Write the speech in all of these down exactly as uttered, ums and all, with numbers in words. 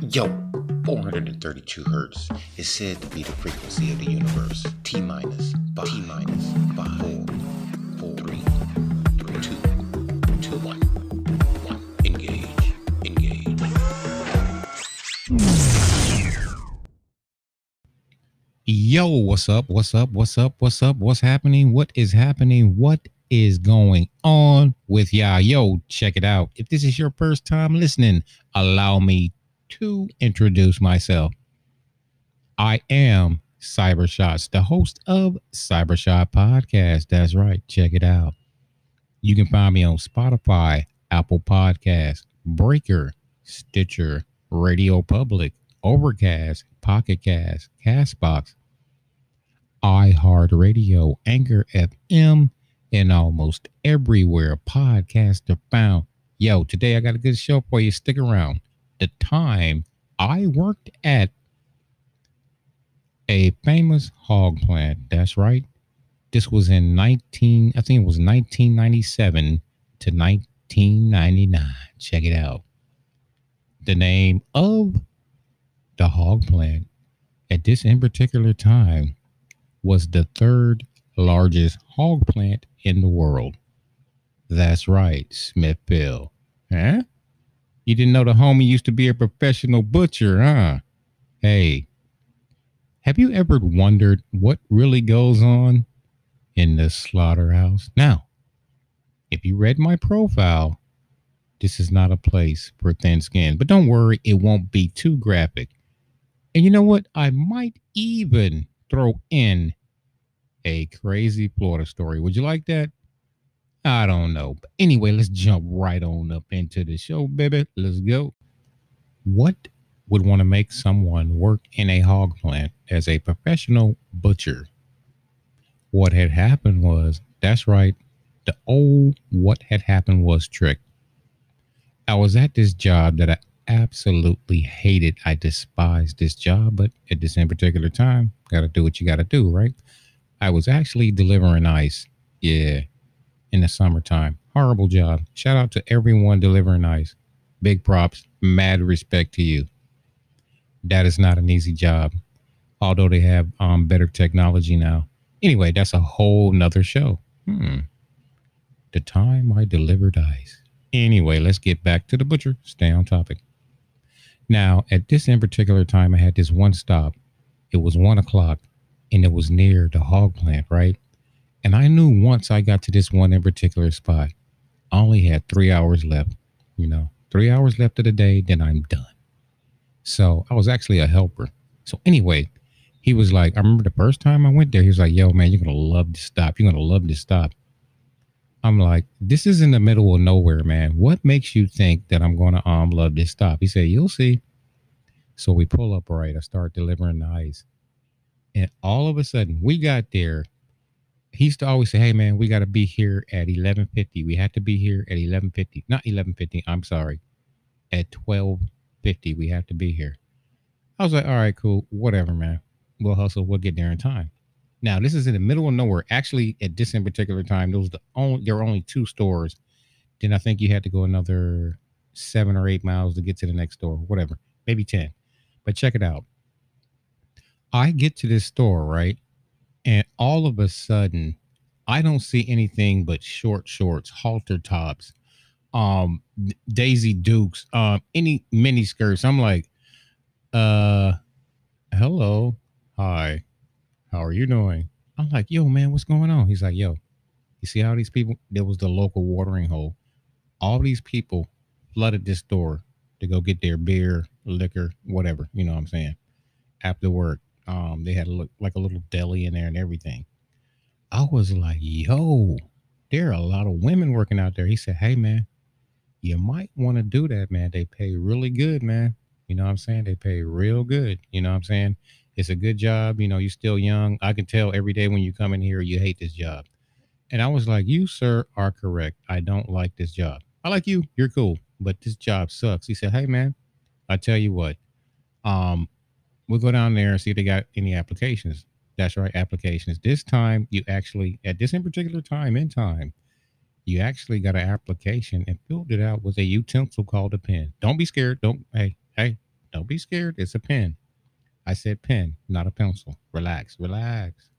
Yo, four hundred thirty-two hertz is said to be the frequency of the universe. T minus five, T minus five, four, four, three, three, two, two, one, one. Engage, engage. Yo, what's up? What's up? What's up? What's up? What's happening? What is happening? What is going on with y'all? Yo, check it out. If this is your first time listening, allow me to introduce myself. I am Cybershots, the host of Cybershot Podcast. That's right. Check it out. You can find me on Spotify, Apple Podcasts, Breaker, Stitcher, Radio Public, Overcast, Pocket Cast, Castbox, iHeartRadio, Anchor F M, and almost everywhere podcasts are found. Yo, today I got a good show for you. Stick around. The time I worked at a famous hog plant. That's right. This was in nineteen, I think it was nineteen ninety-seven to nineteen ninety-nine. Check it out. The name of the hog plant at this in particular time was the third largest hog plant in the world. That's right, Smithville. Huh? You didn't know the homie used to be a professional butcher, huh? Hey, have you ever wondered what really goes on in the slaughterhouse? Now, if you read my profile, this is not a place for thin skin, but don't worry, it won't be too graphic. And you know what? I might even throw in a crazy Florida story. Would you like that? I don't know. But anyway, let's jump right on up into the show, baby. Let's go. What would want to make someone work in a hog plant as a professional butcher? What had happened was, that's right, the old what had happened was trick. I was at this job that I absolutely hated. I despised this job, but at this in particular time, got to do what you got to do, right? I was actually delivering ice. Yeah. In the summertime. Horrible job. Shout out to everyone delivering ice. Big props. Mad respect to you. That is not an easy job. Although they have um better technology now. Anyway, that's a whole nother show. Hmm. The time I delivered ice. Anyway, let's get back to the butcher. Stay on topic. Now, at this in particular time, I had this one stop. It was one o'clock and it was near the hog plant, right? And I knew once I got to this one in particular spot, I only had three hours left, you know, three hours left of the day, then I'm done. So I was actually a helper. So anyway, he was like, I remember the first time I went there, he was like, yo, man, you're going to love this stop. You're going to love this stop. I'm like, this is in the middle of nowhere, man. What makes you think that I'm going to um love this stop? He said, you'll see. So we pull up, right. I start delivering the ice. And all of a sudden we got there. He used to always say, hey, man, we got to be here at eleven fifty. We had to be here at eleven fifty. Not eleven fifty. I'm sorry. At twelve fifty, we have to be here. I was like, all right, cool. Whatever, man. We'll hustle. We'll get there in time. Now, this is in the middle of nowhere. Actually, at this in particular time, there was the only, there were only two stores. Then I think you had to go another seven or eight miles to get to the next store. Whatever. Maybe ten. But check it out. I get to this store, right? And all of a sudden, I don't see anything but short shorts, halter tops, um, Daisy Dukes, um, any mini skirts. I'm like, uh, hello, hi, how are you doing? I'm like, yo, man, what's going on? He's like, yo, you see how these people? There was the local watering hole. All these people flooded this store to go get their beer, liquor, whatever. You know what I'm saying? After work. Um, they had a look like a little deli in there and everything. I was like, yo, there are a lot of women working out there. He said, hey, man, you might want to do that, man. They pay really good, man. You know what I'm saying? They pay real good. You know what I'm saying? It's a good job. You know, you're still young. I can tell every day when you come in here, you hate this job. And I was like, you, sir, are correct. I don't like this job. I like you. You're cool. But this job sucks. He said, hey, man, I tell you what, um, we'll go down there and see if they got any applications. That's right, applications. This time, you actually, at this in particular time in time, you actually got an application and filled it out with a utensil called a pen. Don't be scared. Don't, hey, hey, Don't be scared. It's a pen. I said pen, not a pencil. Relax, relax.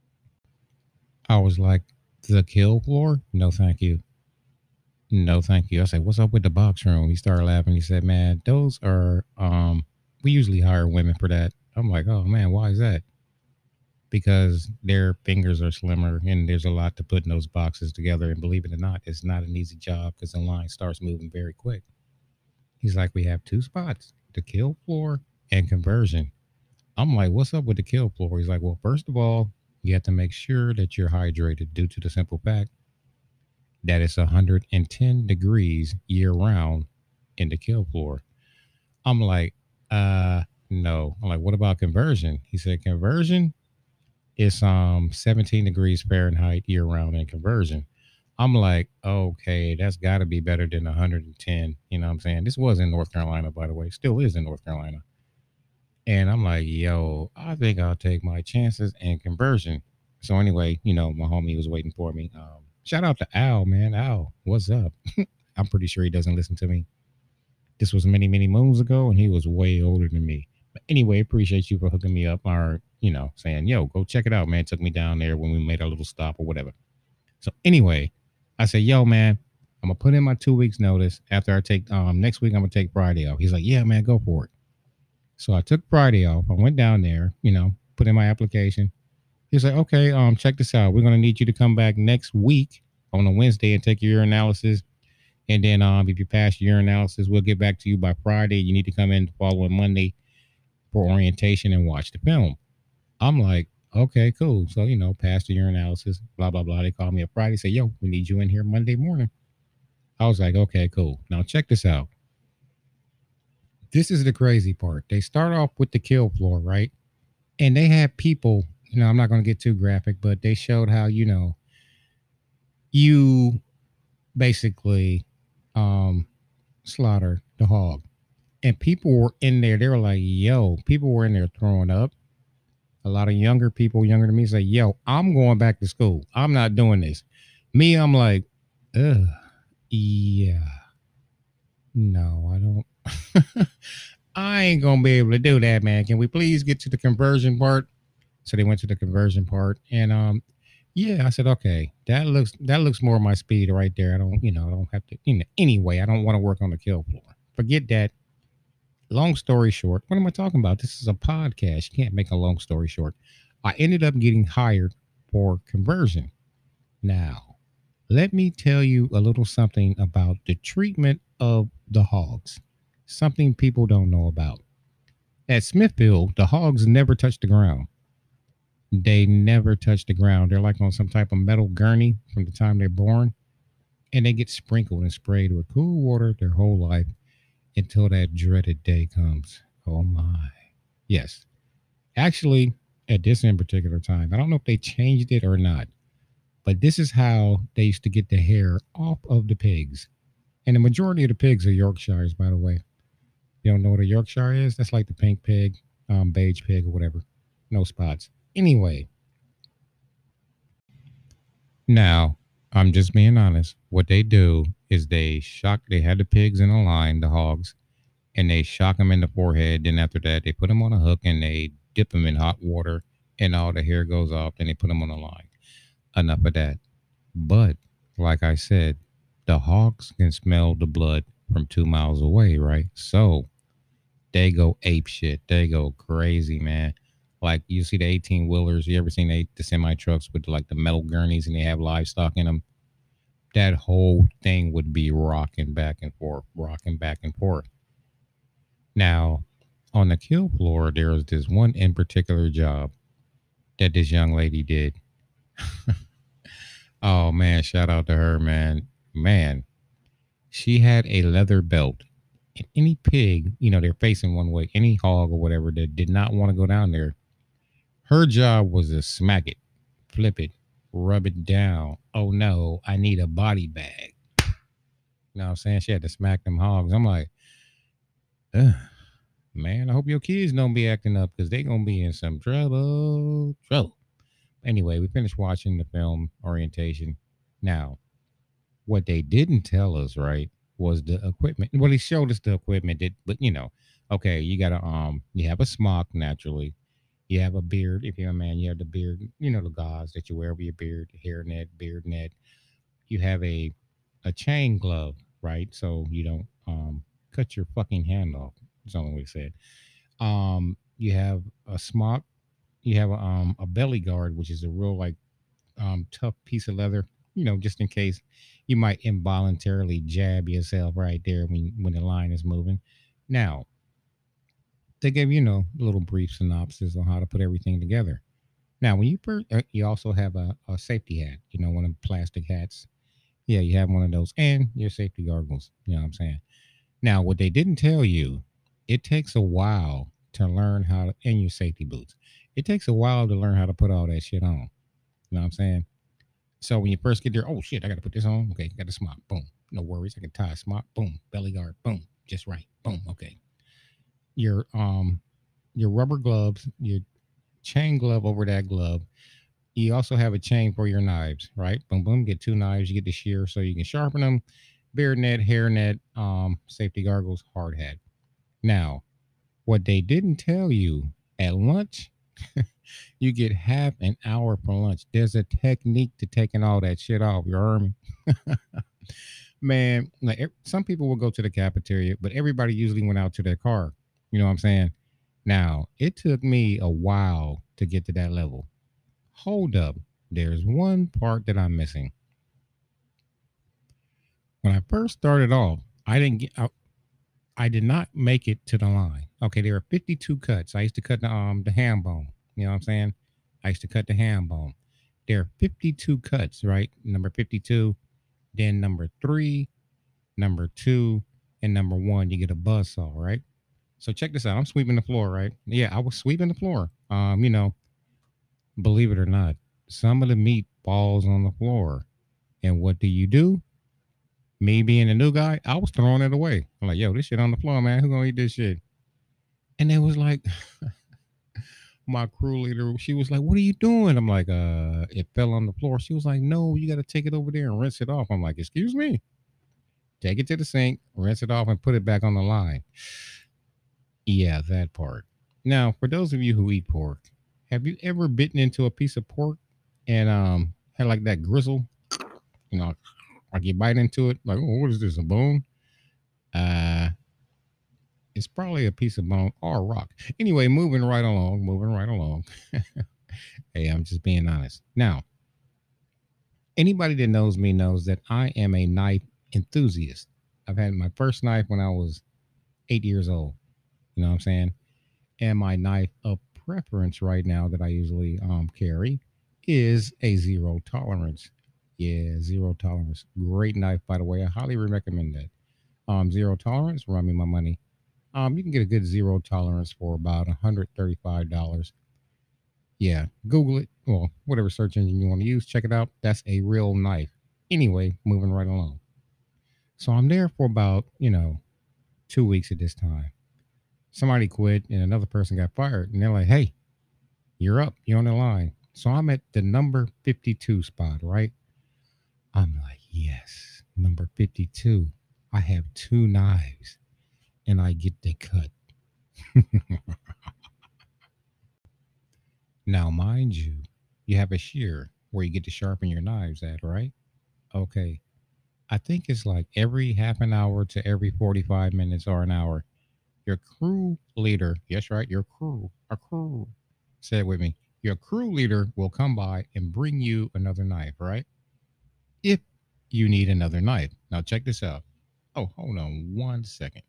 I was like, the kill floor? No, thank you. No, thank you. I said, what's up with the box room? He started laughing. He said, man, those are, um, we usually hire women for that. I'm like, oh man, why is that? Because their fingers are slimmer and there's a lot to put in those boxes together. And believe it or not, it's not an easy job because the line starts moving very quick. He's like, we have two spots, the kill floor and conversion. I'm like, what's up with the kill floor? He's like, well, first of all, you have to make sure that you're hydrated due to the simple fact that it's one hundred ten degrees year round in the kill floor. I'm like, uh, no. I'm like, what about conversion? He said, conversion is um seventeen degrees Fahrenheit year round in conversion. I'm like, okay, that's got to be better than one hundred ten. You know what I'm saying? This was in North Carolina, by the way. Still is in North Carolina. And I'm like, yo, I think I'll take my chances and conversion. So anyway, you know, my homie was waiting for me. Um, shout out to Al, man. Al, what's up? I'm pretty sure he doesn't listen to me. This was many, many moons ago, and he was way older than me. But anyway, appreciate you for hooking me up or, you know, saying, yo, go check it out, man. Took me down there when we made our little stop or whatever. So anyway, I said, yo, man, I'm going to put in my two weeks notice after I take, um, next week, I'm going to take Friday off. He's like, yeah, man, go for it. So I took Friday off. I went down there, you know, put in my application. He's like, okay, um, check this out. We're going to need you to come back next week on a Wednesday and take your urinalysis. And then um, if you pass your urinalysis, we'll get back to you by Friday. You need to come in the following Monday for orientation and watch the film. I'm like, okay, cool. So, you know, pass the urinalysis, blah, blah, blah. They called me up Friday, say, yo, we need you in here Monday morning. I was like, okay, cool. Now check this out. This is the crazy part. They start off with the kill floor, right? And they had people, you know, I'm not going to get too graphic, but they showed how, you know, you basically um, slaughter the hog. And people were in there. They were like, yo, people were in there throwing up. A lot of younger people, younger than me, say, yo, I'm going back to school. I'm not doing this. Me, I'm like, ugh, yeah. No, I don't. I ain't going to be able to do that, man. Can we please get to the conversion part? So they went to the conversion part. And um, yeah, I said, okay, that looks that looks more my speed right there. I don't, you know, I don't have to, you know, anyway, I don't want to work on the kill floor. Forget that. Long story short, what am I talking about? This is a podcast. You can't make a long story short. I ended up getting hired for conversion. Now, let me tell you a little something about the treatment of the hogs. Something people don't know about. At Smithfield, the hogs never touch the ground. They never touch the ground. They're like on some type of metal gurney from the time they're born. And they get sprinkled and sprayed with cool water their whole life until that dreaded day comes. Oh my. Yes. Actually, at this in particular time, I don't know if they changed it or not, but this is how they used to get the hair off of the pigs. And the majority of the pigs are Yorkshires, by the way. You don't know what a Yorkshire is? That's like the pink pig, um, beige pig, or whatever. No spots. Anyway. Now, I'm just being honest. What they do is they shock, they had the pigs in a line, the hogs, and they shock them in the forehead. Then after that, they put them on a hook and they dip them in hot water and all the hair goes off. Then they put them on a line. Enough of that. But like I said, the hogs can smell the blood from two miles away, right? So they go ape shit. They go crazy, man. Like you see the eighteen wheelers. You ever seen the, the semi trucks with like the metal gurneys and they have livestock in them? That whole thing would be rocking back and forth, rocking back and forth. Now, on the kill floor, there was this one in particular job that this young lady did. Oh man, shout out to her, man. Man, she had a leather belt. And any pig, you know, they're facing one way, any hog or whatever that did not want to go down there, her job was to smack it, flip it, rub it down. Oh no, I need a body bag. You know what I'm saying? She had to smack them hogs. I'm like, ugh, man, I hope your kids don't be acting up because they're going to be in some trouble. Trouble. Anyway, we finished watching the film orientation. Now, what they didn't tell us, right, was the equipment. Well, he showed us the equipment, that, but, you know, Okay, you gotta um, you have a smock naturally. You have a beard. If you're a man, you have the beard. You know the gauze that you wear over your beard, hair net, beard net. You have a a chain glove, right? So you don't um cut your fucking hand off. That's the only way to say it. Um, you have a smock. You have a, um a belly guard, which is a real like um tough piece of leather. You know, just in case you might involuntarily jab yourself right there when when the line is moving. Now they give you know a little brief synopsis on how to put everything together. Now, when you per- uh, you also have a, a safety hat. You know, one of the plastic hats. Yeah, you have one of those, and your safety goggles. You know what I'm saying? Now, what they didn't tell you, it takes a while to learn how to, and your safety boots. It takes a while to learn how to put all that shit on. You know what I'm saying? So when you first get there, oh shit, I got to put this on. Okay, got the smock. Boom. No worries. I can tie a smock. Boom. Belly guard. Boom. Just right. Boom. Okay. Your um your rubber gloves, your chain glove over that glove. You also have a chain for your knives, right? Boom, boom. Get two knives. You get the shear so you can sharpen them. Beard net, hair net, um, safety goggles, hard hat. Now, what they didn't tell you at lunch, you get half an hour for lunch. There's a technique to taking all that shit off. You heard me? Man, like ev- some people will go to the cafeteria, but everybody usually went out to their car. You know what I'm saying? Now, it took me a while to get to that level. Hold up. There's one part that I'm missing. When I first started off, I didn't get I, I did not make it to the line. Okay, there are fifty-two cuts. I used to cut the um the ham bone. You know what I'm saying? I used to cut the ham bone. There are fifty-two cuts, right? Number fifty-two, then number three, number two, and number one, you get a buzz saw, right? So check this out. I'm sweeping the floor, right? Yeah, I was sweeping the floor. Um, you know, believe it or not, some of the meat falls on the floor. And what do you do? Me being a new guy, I was throwing it away. I'm like, yo, this shit on the floor, man. Who gonna eat this shit? And it was like my crew leader, she was like, what are you doing? I'm like, uh, it fell on the floor. She was like, no, you gotta take it over there and rinse it off. I'm like, excuse me. Take it to the sink, rinse it off, and put it back on the line. Yeah, that part. Now, for those of you who eat pork, have you ever bitten into a piece of pork and um had like that grizzle? You know, like you bite into it, like, oh, what is this? A bone? Uh, it's probably a piece of bone or a rock. Anyway, moving right along, moving right along. Hey, I'm just being honest. Now, anybody that knows me knows that I am a knife enthusiast. I've had my first knife when I was eight years old. You know what I'm saying? And my knife of preference right now that I usually um, carry is a zero tolerance. Yeah, zero tolerance. Great knife, by the way. I highly recommend that. Um, zero tolerance, run me my money. Um, you can get a good zero tolerance for about one hundred thirty-five dollars. Yeah, Google it. Well, whatever search engine you want to use, check it out. That's a real knife. Anyway, moving right along. So I'm there for about, you know, two weeks at this time. Somebody quit and another person got fired. And they're like, hey, you're up. You're on the line. So I'm at the number fifty-two spot, right? I'm like, yes, number fifty-two. I have two knives and I get the cut. Now, mind you, you have a shear where you get to sharpen your knives at, right? Okay. I think it's like every half an hour to every forty-five minutes or an hour, your crew leader, yes, right, your crew, a crew, say it with me. Your crew leader will come by and bring you another knife, right? If you need another knife. Now, check this out. Oh, hold on one second.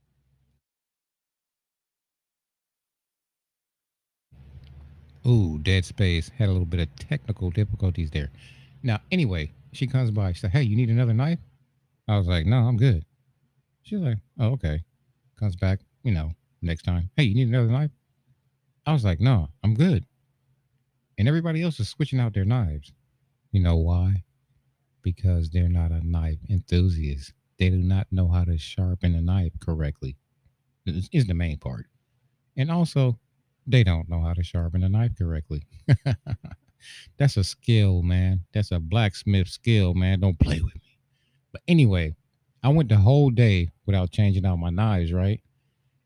Ooh, dead space. Had a little bit of technical difficulties there. Now, anyway, she comes by. She said, hey, you need another knife? I was like, no, I'm good. She's like, oh, okay. Comes back, you know, next time. Hey, you need another knife? I was like, no, I'm good. And everybody else is switching out their knives. You know why? Because they're not a knife enthusiast. They do not know how to sharpen a knife correctly, is is the main part. And also, they don't know how to sharpen a knife correctly. That's a skill, man. That's a blacksmith skill, man. Don't play with me. But anyway, I went the whole day without changing out my knives, right?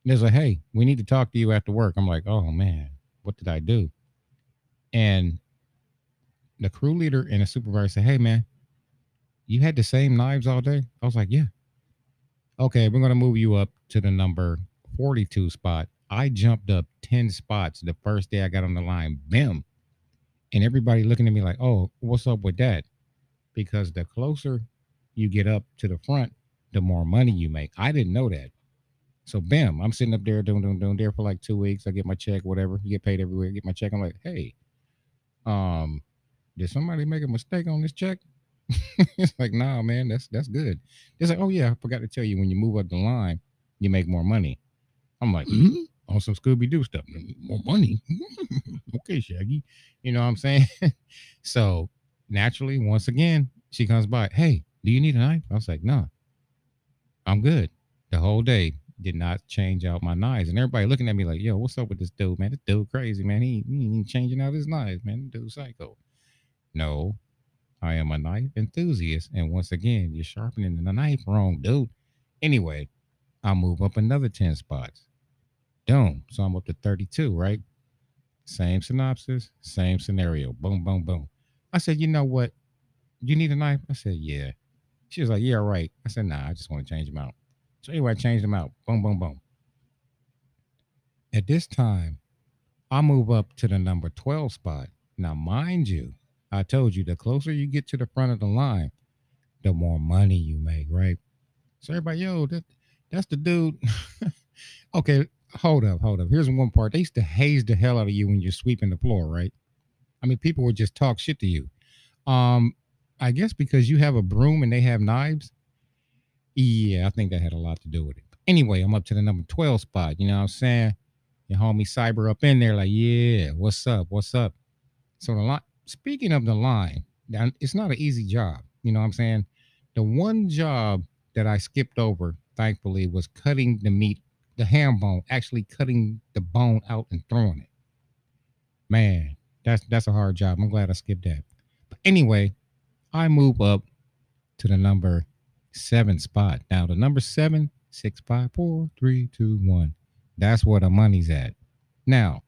They're like, hey, we need to talk to you after work. I'm like, oh man, what did I do? And the crew leader and the supervisor said, hey man, you had the same knives all day? I was like, yeah. Okay, we're gonna move you up to the number forty-two spot. I jumped up ten spots the first day I got on the line. Bam. And everybody looking at me like, oh, what's up with that? Because the closer you get up to the front, the more money you make. I didn't know that. So bam, I'm sitting up there doing doing doing there for like two weeks. I get my check, whatever. You get paid everywhere. Get my check. I'm like, hey, um, did somebody make a mistake on this check? It's like, nah, man, that's that's good. It's like, oh yeah, I forgot to tell you, when you move up the line, you make more money. I'm like, mm-hmm. On some Scooby Doo stuff, more money. Okay, Shaggy. You know what I'm saying? So naturally, once again, she comes by. Hey, do you need a knife? I was like, nah, I'm good. The whole day did not change out my knives, and everybody looking at me like, yo, what's up with this dude, man? This dude crazy, man. He, he ain't changing out his knives, man. This dude psycho. No, I am a knife enthusiast. And once again, you're sharpening the knife wrong, dude. Anyway, I'll move up another ten spots. Boom. So I'm up to thirty-two, right? Same synopsis, same scenario. Boom, boom, boom. I said, you know what? You need a knife? I said, yeah. She was like, yeah, right. I said, nah, I just want to change them out. So anyway, I changed them out. Boom, boom, boom. At this time, I move up to the number twelve spot. Now, mind you, I told you the closer you get to the front of the line, the more money you make, right? So everybody, yo, that that's the dude. Okay, hold up, hold up. Here's one part. They used to haze the hell out of you when you're sweeping the floor, right? I mean, people would just talk shit to you. Um, I guess because you have a broom and they have knives. Yeah, I think that had a lot to do with it. But anyway, I'm up to the number twelve spot. You know what I'm saying? Your homie Cyber up in there, like, yeah, what's up? What's up? So the line, speaking of the line, now it's not an easy job. You know what I'm saying? The one job that I skipped over, thankfully, was cutting the meat, the ham bone, actually cutting the bone out and throwing it. Man, that's that's a hard job. I'm glad I skipped that. But anyway, I move up to the number seven spot. Now the number seven, six, five, four, three, two, one. That's where the money's at. Now,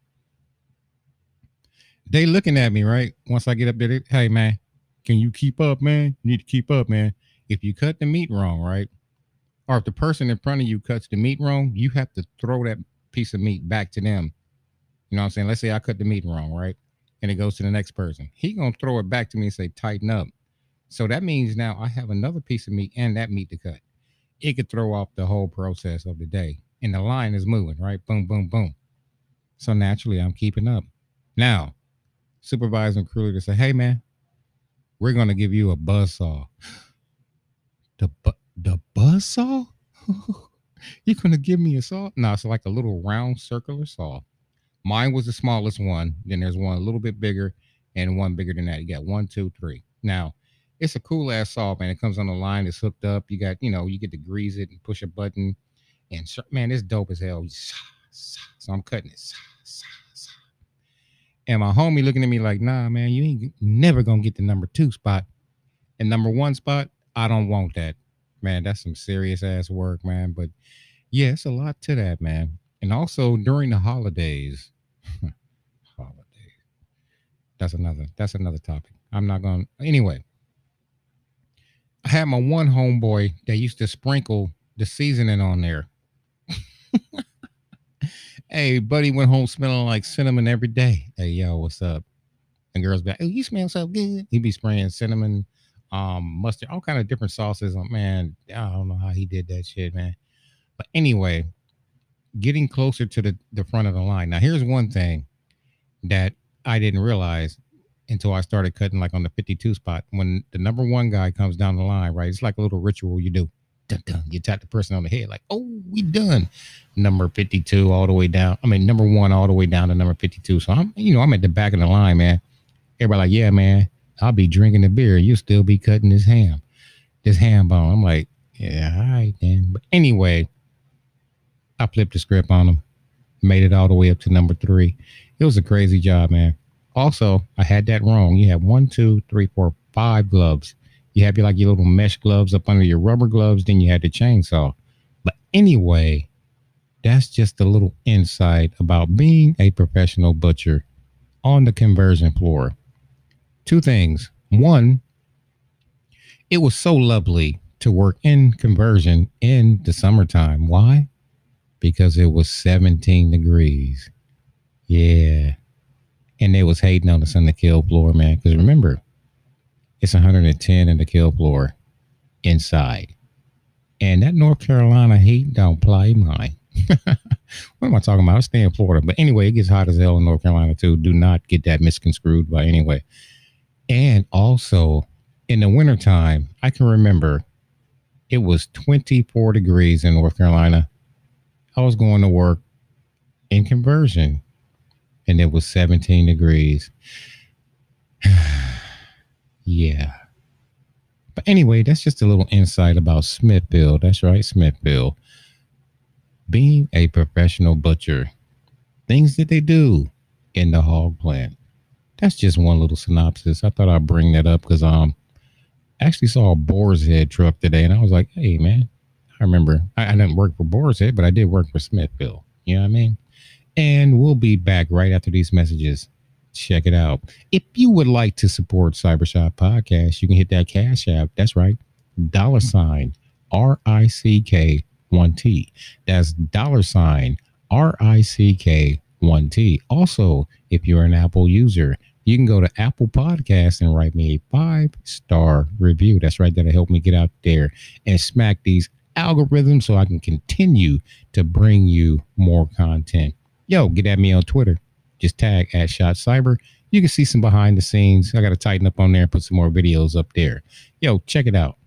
they looking at me, right? Once I get up there, they, hey man, can you keep up, man? You need to keep up, man. If you cut the meat wrong, right? Or if the person in front of you cuts the meat wrong, you have to throw that piece of meat back to them. You know what I'm saying? Let's say I cut the meat wrong, right? And it goes to the next person. He gonna throw it back to me and say, tighten up. So that means now I have another piece of meat and that meat to cut. It could throw off the whole process of the day. And the line is moving, right? Boom, boom, boom. So naturally, I'm keeping up. Now, supervisor and crew leader say, hey, man, we're going to give you a buzz saw. The, bu- the buzz saw? You're going to give me a saw? No, it's like a little round circular saw. Mine was the smallest one. Then there's one a little bit bigger and one bigger than that. You got one, two, three. Now, it's a cool ass saw, man. It comes on the line. It's hooked up. You got, you know, you get to grease it and push a button. And man, it's dope as hell. So I'm cutting it. And my homie looking at me like, nah, man, you ain't never going to get the number two spot. And number one spot, I don't want that. Man, that's some serious ass work, man. But yeah, it's a lot to that, man. And also during the holidays, holidays, that's another, that's another topic. I'm not going to, anyway. I had my one homeboy that used to sprinkle the seasoning on there. Hey, buddy went home smelling like cinnamon every day. Hey, yo, what's up? And girls be like, oh, you smell so good. He'd be spraying cinnamon, um, mustard, all kind of different sauces. Oh, man, I don't know how he did that shit, man. But anyway, getting closer to the, the front of the line. Now, here's one thing that I didn't realize until I started cutting like on the fifty-two spot. When the number one guy comes down the line, right? It's like a little ritual you do. Dun, dun. You tap the person on the head like, oh, we done. Number fifty-two all the way down. I mean, number one all the way down to number fifty-two. So I'm, you know, I'm at the back of the line, man. Everybody like, yeah, man, I'll be drinking the beer. You still be cutting this ham, this ham bone. I'm like, yeah, all right, then. But anyway, I flipped the script on them, made it all the way up to number three. It was a crazy job, man. Also, I had that wrong. You have one, two, three, four, five gloves. You have your like your little mesh gloves up under your rubber gloves. Then you had the chainsaw. But anyway, That's just a little insight about being a professional butcher on the conversion floor. Two things. One, it was so lovely to work in conversion in the summertime. Why? Because it was seventeen degrees. Yeah. And they was hating on us on the kill floor, man. Because remember, it's one hundred ten in the kill floor inside. And that North Carolina heat don't play mine. What am I talking about? I stay in Florida. But anyway, it gets hot as hell in North Carolina too. Do not get that misconstrued by anyway. And also in the wintertime, I can remember it was twenty-four degrees in North Carolina. I was going to work in conversion and it was seventeen degrees. Yeah. But anyway, that's just a little insight about Smithfield. That's right, Smithfield. Being a professional butcher. Things that they do in the hog plant. That's just one little synopsis. I thought I'd bring that up because um, I actually saw a Boar's Head truck today, and I was like, hey, man, I remember I, I didn't work for Boar's Head, but I did work for Smithfield. You know what I mean? And we'll be back right after these messages. Check it out. If you would like to support Cybershot Podcast, you can hit that Cash App. That's right. Dollar sign R I C K one T. That's dollar sign R I C K one T. Also, if you're an Apple user, you can go to Apple Podcasts and write me a five-star review. That's right. That'll help me get out there and smack these algorithms so I can continue to bring you more content. Yo, get at me on Twitter. Just tag at Shot Cyber. You can see some behind the scenes. I got to tighten up on there and put some more videos up there. Yo, check it out.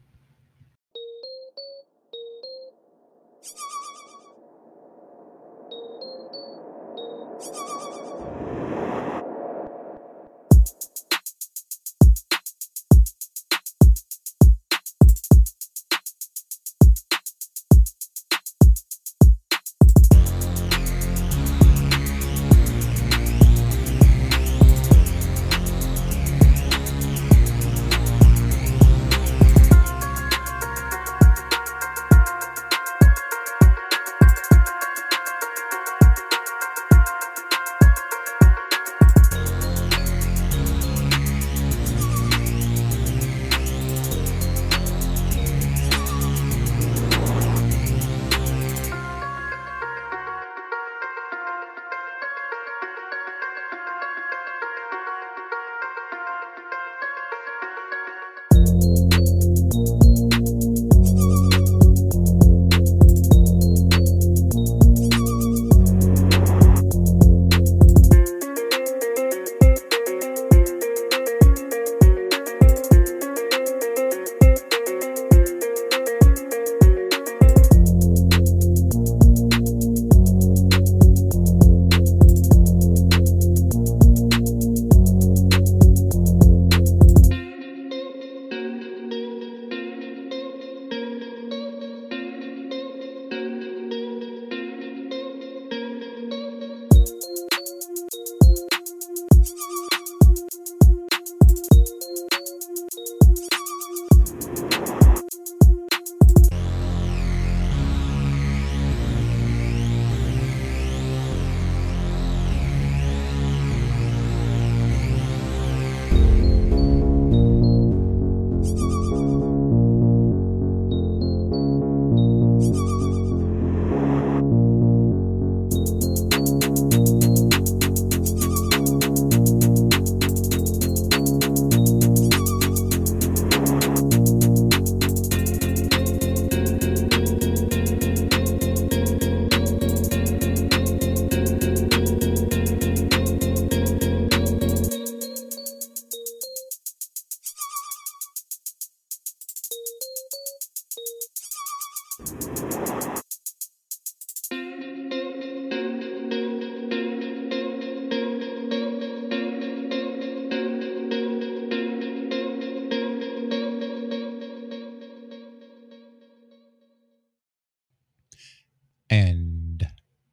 And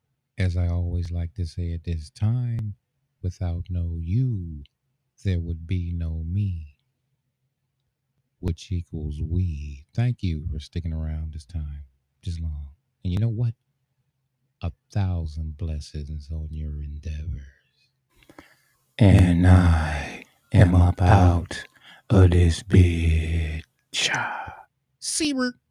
as I always like to say at this time, without no you, there would be no me, which equals we. Thank you for sticking around this time, this long. And you know what? a thousand blessings on your endeavors. And I am up out of this bitch. Seabird.